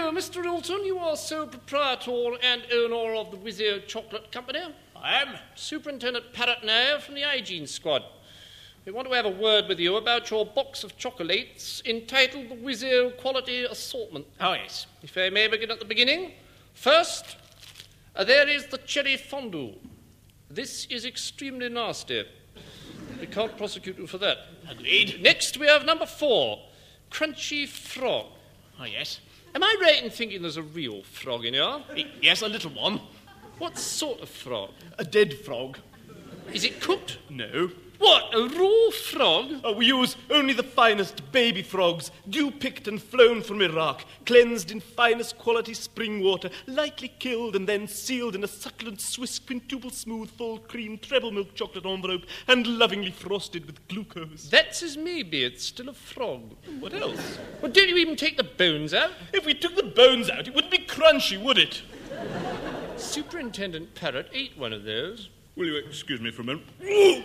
So, Mr. Ilton, you are sole proprietor and owner of the Whizzio Chocolate Company. I am. Superintendent Parrott now from the hygiene squad. We want to have a word with you about your box of chocolates entitled the Whizzio Quality Assortment. Oh, yes. If I may begin at the beginning. First, there is the cherry fondue. This is extremely nasty. We can't prosecute you for that. Agreed. Next, we have number 4, crunchy frog. Oh, yes. Am I right in thinking there's a real frog in here? Yes, a little one. What sort of frog? A dead frog. Is it cooked? No. What, a raw frog? Oh, we use only the finest baby frogs, dew-picked and flown from Iraq, cleansed in finest quality spring water, lightly killed and then sealed in a succulent Swiss quintuple smooth full cream treble milk chocolate envelope and lovingly frosted with glucose. That's as maybe, it's still a frog. What else? Well, don't you even take the bones out? If we took the bones out, it wouldn't be crunchy, would it? Superintendent Parrott ate one of those. Will you excuse me for a minute? It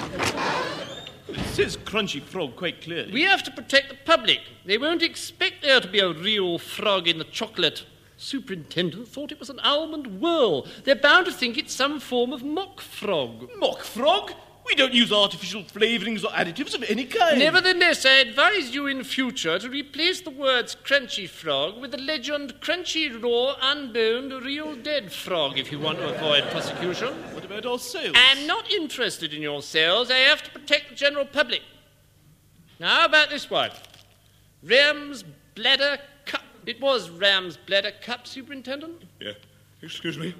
says crunchy frog quite clearly. We have to protect the public. They won't expect there to be a real frog in the chocolate. Superintendent thought it was an almond whirl. They're bound to think it's some form of mock frog. Mock frog? We don't use artificial flavourings or additives of any kind. Nevertheless, I advise you in future to replace the words crunchy frog with the legend crunchy raw unboned real dead frog if you want to avoid prosecution. What about our sales? I'm not interested in your sales. I have to protect the general public. Now, how about this one? Ram's Bladder Cup. It was Ram's Bladder Cup, Superintendent? Yeah. Excuse me.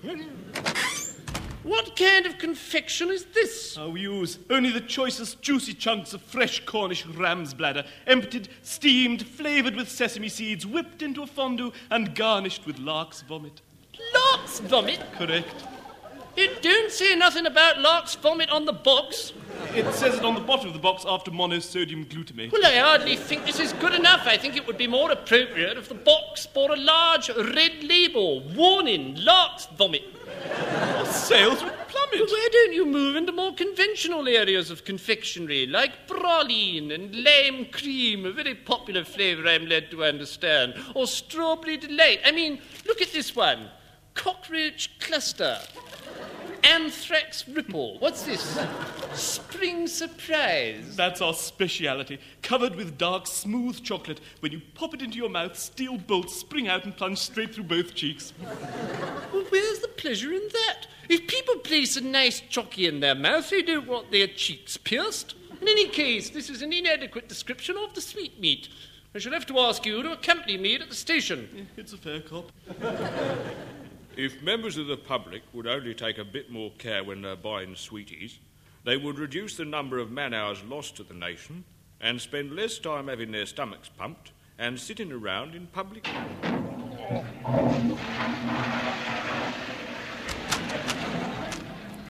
What kind of confection is this? We use only the choicest juicy chunks of fresh Cornish ram's bladder, emptied, steamed, flavoured with sesame seeds, whipped into a fondue and garnished with lark's vomit. Lark's vomit? Correct. It don't say nothing about lark's vomit on the box. It says it on the bottom of the box after monosodium glutamate. Well, I hardly think this is good enough. I think it would be more appropriate if the box bore a large red label, warning, lark's vomit. Our sales would plummet. Well, why don't you move into more conventional areas of confectionery, like praline and lime cream, a very popular flavour I'm led to understand, or strawberry delight. I mean, look at this one. Cockroach cluster. Anthrax ripple. What's this? Spring surprise. That's our speciality. Covered with dark, smooth chocolate. When you pop it into your mouth, steel bolts spring out and plunge straight through both cheeks. Well, where's the pleasure in that? If people place a nice chocky in their mouth, they don't want their cheeks pierced. In any case, this is an inadequate description of the sweetmeat. I shall have to ask you to accompany me at the station. It's a fair cop. If members of the public would only take a bit more care when they're buying sweeties, they would reduce the number of man-hours lost to the nation and spend less time having their stomachs pumped and sitting around in public.